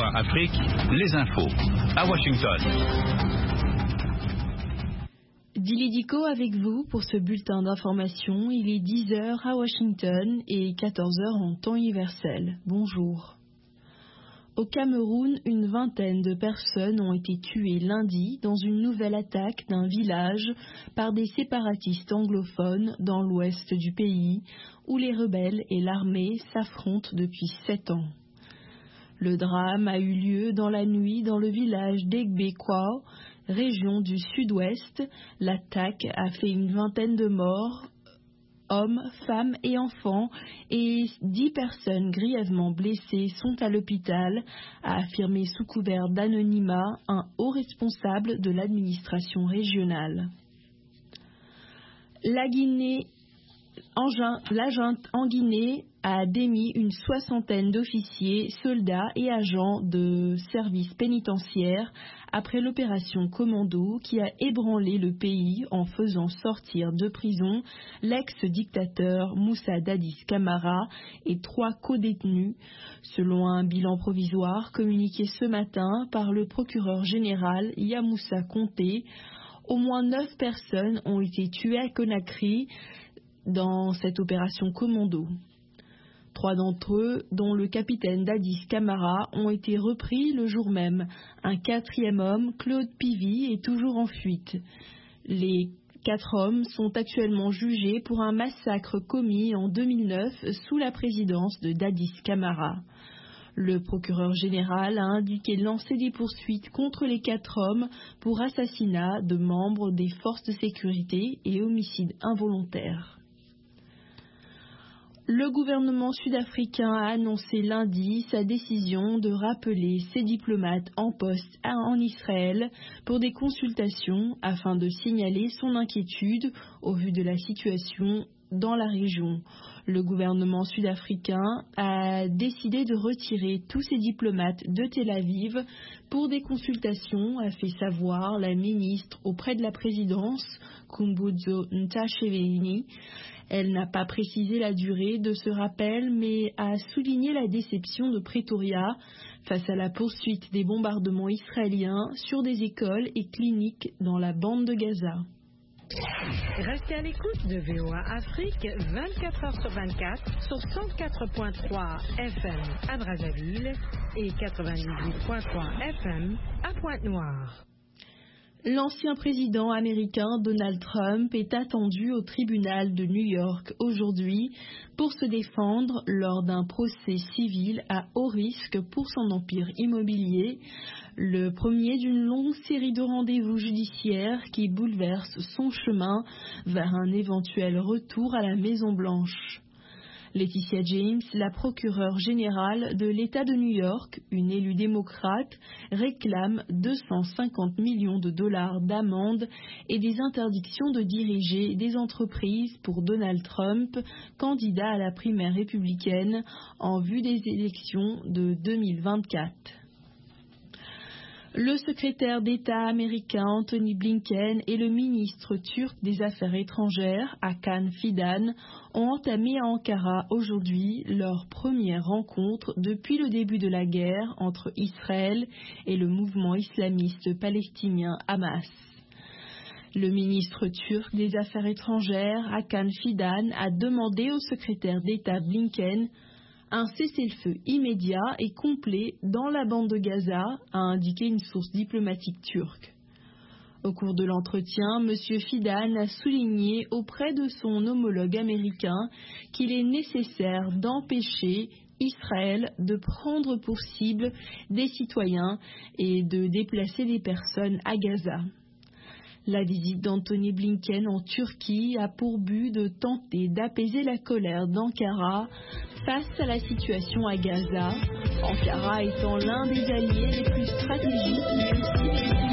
VOA Afrique, les infos. À Washington. Dili Diko avec vous pour ce bulletin d'information. Il est 10h à Washington et 14h en temps universel. Bonjour. Au Cameroun, une vingtaine de personnes ont été tuées lundi dans une nouvelle attaque d'un village par des séparatistes anglophones dans l'ouest du pays, où les rebelles et l'armée s'affrontent depuis 7 ans. Le drame a eu lieu dans la nuit dans le village d'Egbekwa, région du sud-ouest. L'attaque a fait une vingtaine de morts, hommes, femmes et enfants, et 10 personnes grièvement blessées sont à l'hôpital, a affirmé sous couvert d'anonymat un haut responsable de l'administration régionale. La junte en Guinée a démis une 60aine d'officiers, soldats et agents de services pénitentiaires après l'opération Commando qui a ébranlé le pays en faisant sortir de prison l'ex-dictateur Moussa Dadis Camara et 3 codétenus, selon un bilan provisoire communiqué ce matin par le procureur général Yamoussa Conté. Au moins 9 personnes ont été tuées à Conakry dans cette opération Commando. 3 d'entre eux, dont le capitaine Dadis Camara, ont été repris le jour même. Un 4e homme, Claude Pivy, est toujours en fuite. Les 4 hommes sont actuellement jugés pour un massacre commis en 2009 sous la présidence de Dadis Camara. Le procureur général a indiqué lancer des poursuites contre les 4 hommes pour assassinat de membres des forces de sécurité et homicide involontaire. Le gouvernement sud-africain a annoncé lundi sa décision de rappeler ses diplomates en poste en Israël pour des consultations afin de signaler son inquiétude au vu de la situation dans la région. Le gouvernement sud-africain a décidé de retirer tous ses diplomates de Tel Aviv pour des consultations, a fait savoir la ministre auprès de la présidence, Khumbudzo Ntshavheni. Elle n'a pas précisé la durée de ce rappel, mais a souligné la déception de Pretoria face à la poursuite des bombardements israéliens sur des écoles et cliniques dans la bande de Gaza. Restez à l'écoute de VOA Afrique 24h/24 sur 104.3 FM à Brazzaville et 98.3 FM à Pointe-Noire. L'ancien président américain Donald Trump est attendu au tribunal de New York aujourd'hui pour se défendre lors d'un procès civil à haut risque pour son empire immobilier, le premier d'une longue série de rendez-vous judiciaires qui bouleversent son chemin vers un éventuel retour à la Maison-Blanche. Laetitia James, la procureure générale de l'État de New York, une élue démocrate, réclame 250 millions de dollars d'amende et des interdictions de diriger des entreprises pour Donald Trump, candidat à la primaire républicaine en vue des élections de 2024. Le secrétaire d'État américain Antony Blinken et le ministre turc des Affaires étrangères Hakan Fidan ont entamé à Ankara aujourd'hui leur première rencontre depuis le début de la guerre entre Israël et le mouvement islamiste palestinien Hamas. Le ministre turc des Affaires étrangères Hakan Fidan a demandé au secrétaire d'État Blinken un cessez-le-feu immédiat et complet dans la bande de Gaza, a indiqué une source diplomatique turque. Au cours de l'entretien, M. Fidan a souligné auprès de son homologue américain qu'il est nécessaire d'empêcher Israël de prendre pour cible des citoyens et de déplacer des personnes à Gaza. La visite d'Antony Blinken en Turquie a pour but de tenter d'apaiser la colère d'Ankara face à la situation à Gaza, Ankara étant l'un des alliés les plus stratégiques mais aussi les